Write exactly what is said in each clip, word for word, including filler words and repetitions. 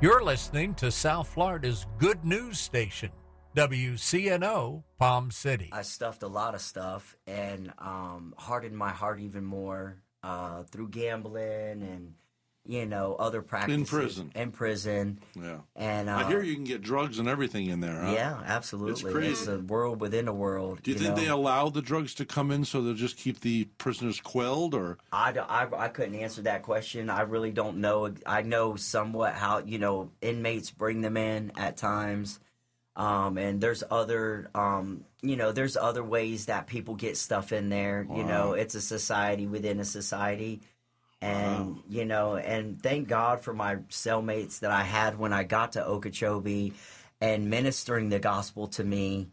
You're listening to South Florida's good news station, W C N O Palm City. I stuffed a lot of stuff and um, hardened my heart even more uh, through gambling and, you know, other practices. In prison. In prison. Yeah. And uh, I hear you can get drugs and everything in there, huh? Yeah, absolutely. It's crazy. It's a world within a world. Do you, you think know? they allow the drugs to come in so they'll just keep the prisoners quelled, or? I, I, I couldn't answer that question. I really don't know. I know somewhat how, you know, inmates bring them in at times. Um, and there's other, um, you know, there's other ways that people get stuff in there. Wow. You know, it's a society within a society. And, Wow. you know, and thank God for my cellmates that I had when I got to Okeechobee and ministering the gospel to me.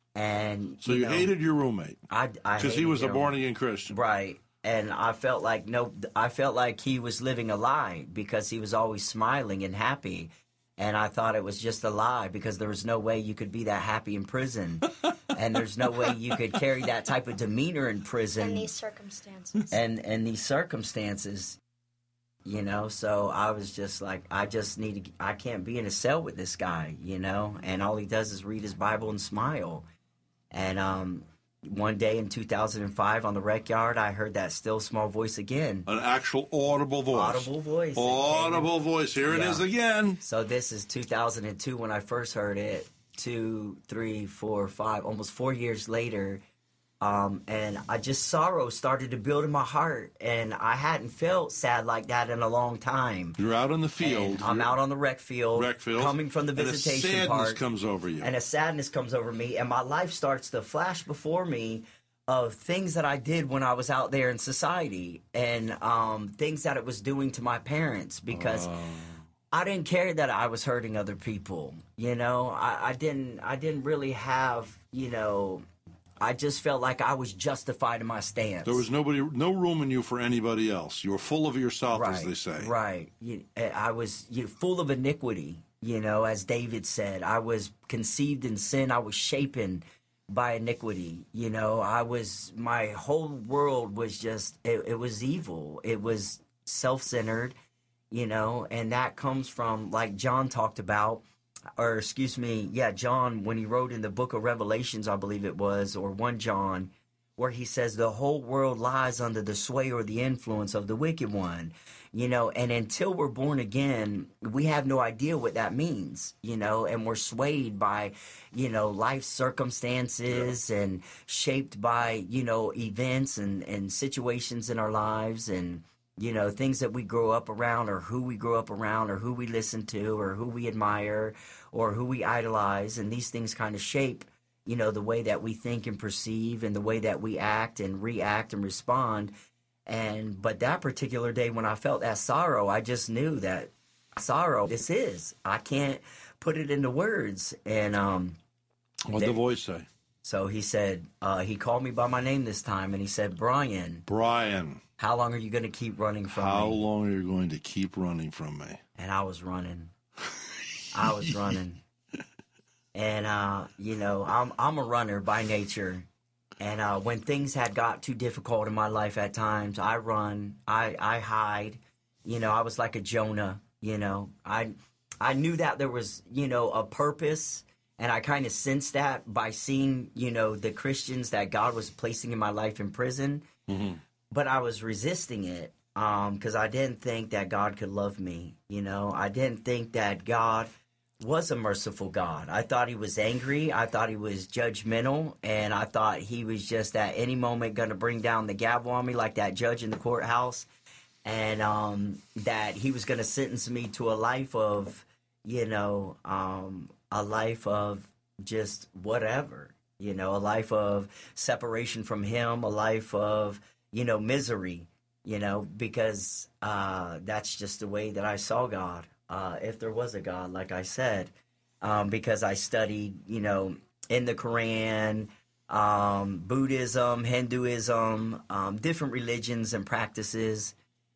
And So you, you know, hated your roommate I, I because he hated was a him. born-again Christian. Right. And I felt like no, I felt like he was living a lie because he was always smiling and happy. And I thought it was just a lie because there was no way you could be that happy in prison. And there's no way you could carry that type of demeanor in prison. In these circumstances. And and these circumstances, you know. So I was just like, I just need to, I can't be in a cell with this guy, you know. And all he does is read his Bible and smile. And um, one day in two thousand five on the rec yard, I heard that still small voice again. An actual audible voice. Audible voice. Audible voice. Here it Yeah. is again. So this is two thousand two when I first heard it. Two, three, four, five, almost four years later. Um, and I just, sorrow started to build in my heart. And I hadn't felt sad like that in a long time. You're out in the field. And I'm out on the rec field, Rec field. coming from the And a visitation sadness park. comes over you. And a sadness comes over me. And my life starts to flash before me of things that I did when I was out there in society. And um, things that it was doing to my parents. Because Oh. I didn't care that I was hurting other people. You know, I, I didn't. I didn't really have. You know, I just felt like I was justified in my stance. There was nobody, no room in you for anybody else. You were full of yourself, right, as they say. Right. You, I was you, full of iniquity. You know, as David said, I was conceived in sin. I was shapen by iniquity. You know, I was. My whole world was just. It, it was evil. It was self-centered. You know, and that comes from, like John talked about, or excuse me, yeah, John, when he wrote in the book of Revelations, I believe it was, or First John, where he says the whole world lies under the sway or the influence of the wicked one, you know, and until we're born again, we have no idea what that means, you know, and we're swayed by, you know, life circumstances yeah. and shaped by, you know, events and, and situations in our lives and, you know, things that we grow up around or who we grow up around or who we listen to or who we admire or who we idolize. And these things kind of shape, you know, the way that we think and perceive and the way that we act and react and respond. And but that particular day when I felt that sorrow, I just knew that sorrow, this is. I can't put it into words. And um, what did the voice say? So he said, uh, he called me by my name this time and he said, Brian. Brian. How long are you going to keep running from How me? How long are you going to keep running from me? And I was running. I was running. And, uh, you know, I'm I'm a runner by nature. And uh, when things had got too difficult in my life at times, I run, I, I hide. You know, I was like a Jonah, you know. I, I knew that there was, you know, a purpose. And I kind of sensed that by seeing, you know, the Christians that God was placing in my life in prison. Mm-hmm. But I was resisting it because um, I didn't think that God could love me. You know, I didn't think that God was a merciful God. I thought he was angry. I thought he was judgmental. And I thought he was just at any moment going to bring down the gavel on me like that judge in the courthouse. And um, that he was going to sentence me to a life of, you know, um, a life of just whatever. You know, a life of separation from him, a life of, you know, misery, you know, because uh, that's just the way that I saw God, uh, if there was a God, like I said, um, because I studied, you know, in the Quran, um, Buddhism, Hinduism, um, different religions and practices.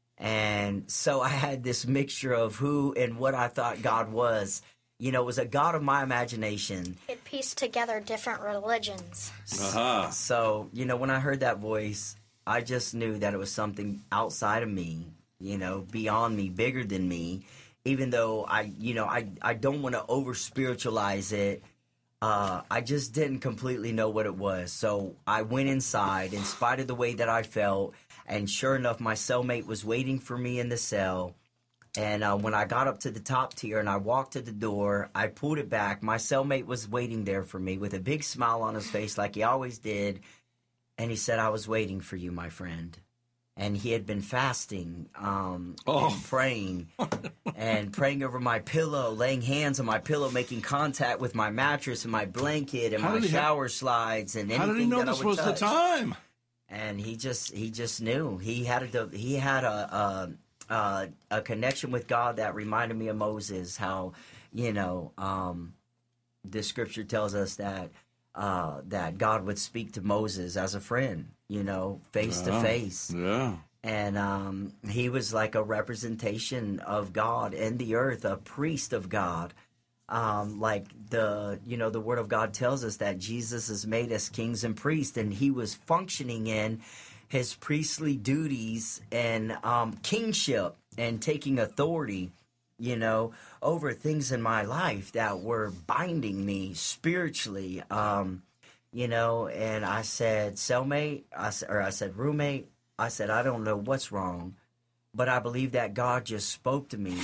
And so I had this mixture of who and what I thought God was. You know, it was a God of my imagination. It pieced together different religions. Uh-huh. So, you know, when I heard that voice, I just knew that it was something outside of me, you know, beyond me, bigger than me. even though I, you know, I, I don't want to over spiritualize it. Uh, I just didn't completely know what it was. So I went inside in spite of the way that I felt. And sure enough, my cellmate was waiting for me in the cell. And uh, when I got up to the top tier and I walked to the door, I pulled it back. My cellmate was waiting there for me with a big smile on his face like he always did. And he said, I was waiting for you, my friend. And he had been fasting um, Oh. and praying and praying over my pillow, laying hands on my pillow, making contact with my mattress and my blanket and How my did he have- shower slides and anything How did he know that I this would was the touch. time? And he just he just knew he had a he had a a, a, a connection with God that reminded me of Moses. How you know um, the scripture tells us that uh, that God would speak to Moses as a friend, you know, face to Yeah. face. Yeah. And um, he was like a representation of God in the earth, a priest of God. Um, like the, you know, the Word of God tells us that Jesus is made as kings and priests, and he was functioning in his priestly duties and um, kingship and taking authority, you know, over things in my life that were binding me spiritually. Um, you know, and I said, cellmate, I, s- or I said, roommate, I said, I don't know what's wrong, but I believe that God just spoke to me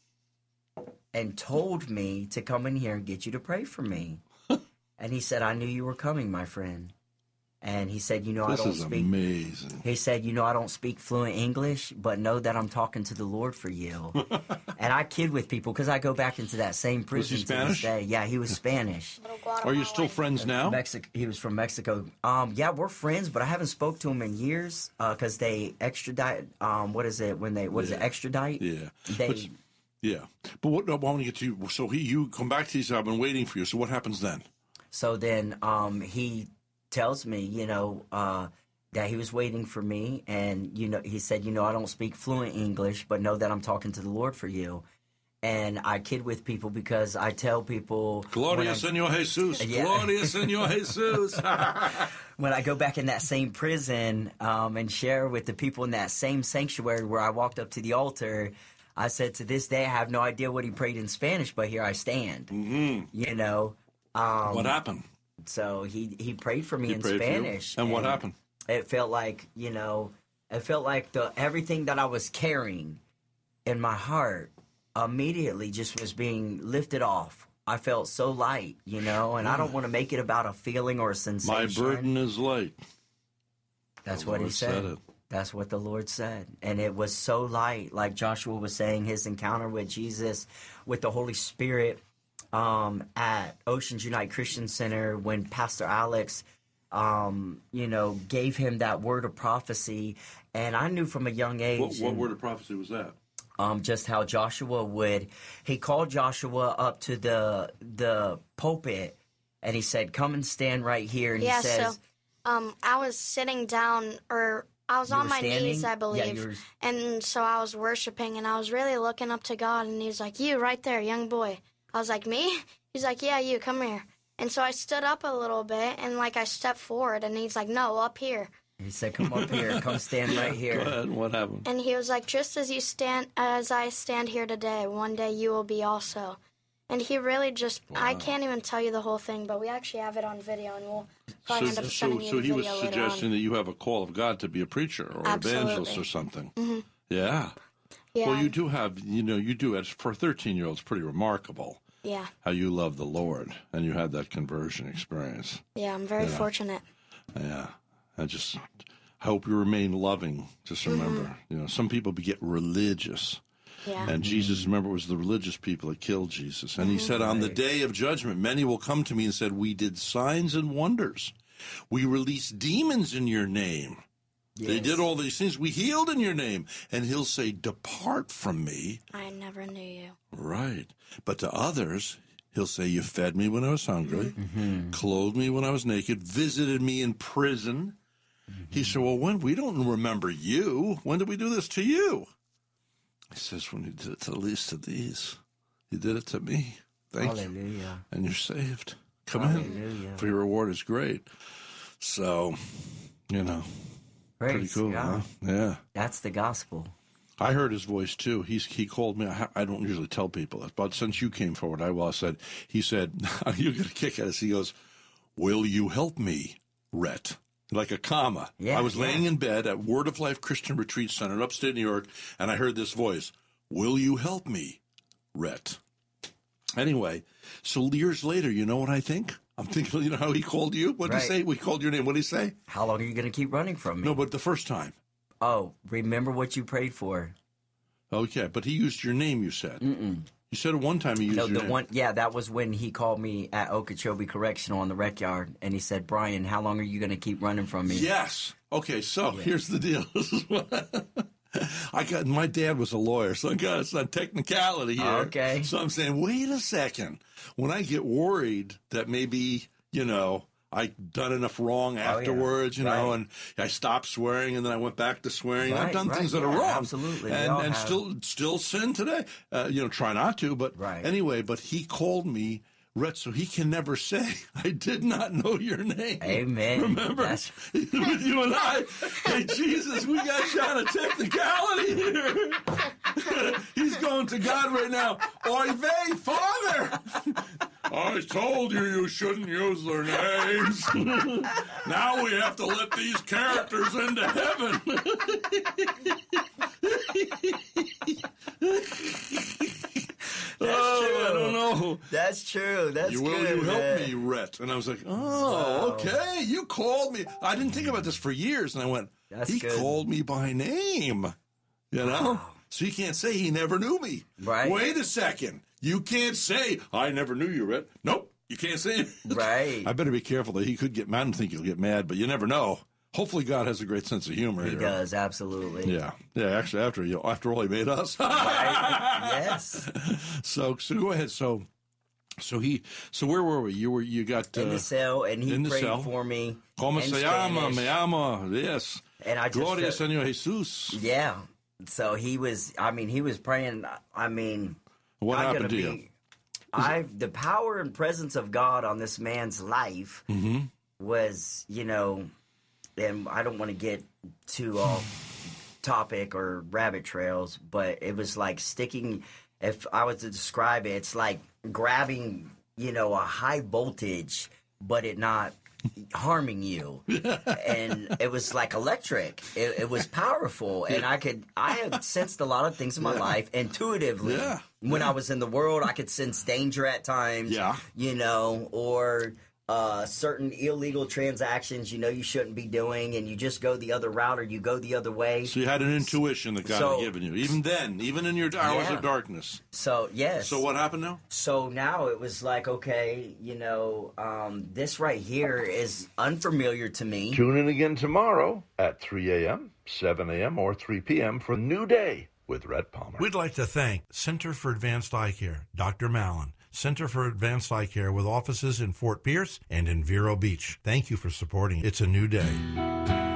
and told me to come in here and get you to pray for me. And he said, I knew you were coming, my friend. And he said, you know, This I don't is speak. amazing. He said, you know, I don't speak fluent English, but know that I'm talking to the Lord for you. And I kid with people because I go back into that same prison he to this Spanish? day. Yeah, he was Spanish. Little Are you still Guatemalan. friends now? Mexico. He was from Mexico. Um, yeah, we're friends, but I haven't spoke to him in years because they extradite. Um, what is it when they? What is it? Yeah. Extradite? Yeah. They. But- Yeah. But what I want to get to you. So he, you come back to these. I've been waiting for you. So what happens then? So then um, he tells me, you know, uh, that he was waiting for me. And, you know, he said, you know, I don't speak fluent English, but know that I'm talking to the Lord for you. And I kid with people because I tell people. Gloria when I- Senor Jesus. Yeah. Gloria Senor Jesus. when I go back in that same prison um, and share with the people in that same sanctuary where I walked up to the altar, I said, to this day, I have no idea what he prayed in Spanish, but here I stand. Mhm. You know? Um, What happened? So he, he prayed for me He in prayed for you? Spanish. And what happened? It felt like, you know, it felt like the everything that I was carrying in my heart immediately just was being lifted off. I felt so light, you know, and I don't want to make it about a feeling or a sensation. My burden is light. That's The what he Lord said. said it. That's what the Lord said. And it was so light, like Joshua was saying, his encounter with Jesus, with the Holy Spirit um, at Oceans Unite Christian Center when Pastor Alex, um, you know, gave him that word of prophecy. And I knew from a young age What, what and, word of prophecy was that? um, just how Joshua would, he called Joshua up to the the pulpit and he said, come and stand right here. And Yeah, he says, so um, I was sitting down, or I was You on were my standing? knees, I Yeah, believe. you were- And so I was worshiping, and I was really looking up to God, and he was like, you, right there, young boy. I was like, me? He's like, yeah, you, come here. And so I stood up a little bit, and, like, I stepped forward, and he's like, no, up here. he said, come up here, come stand right Go here. ahead. What happened? And he was like, just as you stand, as I stand here today, one day you will be also. And he really just, I can't even tell you the whole thing, but we actually have it on video, and we'll probably end So, up so, sending you so the he was video later suggesting on. that you have a call of God to be a preacher or Absolutely. evangelist or something. Mm-hmm. Yeah. Yeah, Well, you do have, you know, you do. It's for a thirteen-year-old, it's pretty remarkable yeah, how you love the Lord and you had that conversion experience. yeah, I'm very Yeah. fortunate. Yeah. I just hope you remain loving. Just remember, Mm-hmm. you know, some people get religious. Yeah, And Jesus, remember, it was the religious people that killed Jesus. And he said, on the day of judgment, many will come to me and said, we did signs and wonders. We released demons in your name. They Yes. did all these things. We healed in your name. And he'll say, depart from me. I never knew you. Right. But to others, he'll say, you fed me when I was hungry, clothed me when I was naked, visited me in prison. He said, well, when we don't remember you. When did we do this to you? He says, when you did it to the least of these, you did it to me. Thank you. Hallelujah. And you're saved. Come in, Hallelujah. for your reward is great. So, you know, pretty Praise cool, God. huh? Yeah. That's the gospel. I heard his voice too. He's he called me. I, I don't usually tell people that, but since you came forward, I will. I said he said you get a kick out of this. He goes, "Will you help me, Rhett?" Like a comma. Yeah, I was yeah. laying in bed at Word of Life Christian Retreat Center in upstate New York, and I heard this voice, "Will you help me, Rhett?" Anyway, so years later, you know what I think? I'm thinking, you know how he called you? What did Right. he say? We called your name. What did he say? How long are you going to keep running from me? No, but the first time. Oh, remember what you prayed for. Okay, but he used your name, you said. Mm-mm. You said at one time he used No, your the name. one, yeah, that was when he called me at Okeechobee Correctional on the rec yard, and he said, "Brian, how long are you going to keep running from me?" Yes. Okay, so here's the deal. This is what I got. My dad was a lawyer, so I got it's a technicality here. Okay. So I'm saying, wait a second. When I get worried that maybe, you know, I done enough wrong afterwards, you know, Right. and I stopped swearing, and then I went back to swearing. I've Right, done right, things that yeah, are wrong, absolutely. We and all and have. still still sin today. Uh, you know, try not to, but Right. anyway. But he called me, Rhett, so he can never say I did not know your name. Amen. Remember, That's- with you and I, hey, Jesus, we got you on a technicality here. He's going to God right now. Oy vey, Father. I told you you shouldn't use their names. Now we have to let these characters into heaven. oh, true. I don't know. That's true. That's You will good. you help man. me, Rhett? And I was like, oh, okay. You called me. I didn't think about this for years. And I went, That's he good. called me by name. You know? So you can't say he never knew me. Right. Wait a second. You can't say, I never knew you, Rhett. Nope. You can't say it. Right. I better be careful that he could get mad. I don't think he'll get mad, but you never know. Hopefully God has a great sense of humor He here. does, absolutely. Yeah. Yeah, actually, after you know, after all he made us. Right? Yes. So so go ahead. So so he so where were we? You were you got In uh, the cell, and he in the prayed cell. for me. Como in se llama? Spanish. Me llama. Yes. And I just Gloria, felt- Señor Jesus. Yeah. So he was, I mean, he was praying. I mean, What I'm happened gonna to be, you? I the power and presence of God on this man's life Mm-hmm. was, you know, and I don't want to get too off topic or rabbit trails, but it was like sticking. If I was to describe it, it's like grabbing, you know, a high voltage, but it not harming you. And it was like electric. It, it was powerful, and I could I had sensed a lot of things in my life intuitively. Yeah. When I was in the world, I could sense danger at times. Yeah. You know, or uh, certain illegal transactions you know you shouldn't be doing, and you just go the other route or you go the other way. So you had an intuition that God So- had given you. Even then, even in your hours Yeah. of darkness. So yes. So what happened now? So now it was like, okay, you know, um, this right here is unfamiliar to me. Tune in again tomorrow at three a.m., seven a.m., or three p.m. for New Day with Rhett Palmer. We'd like to thank Center for Advanced Eye Care, Doctor Mallon, Center for Advanced Eye Care with offices in Fort Pierce and in Vero Beach. Thank you for supporting It's a New Day.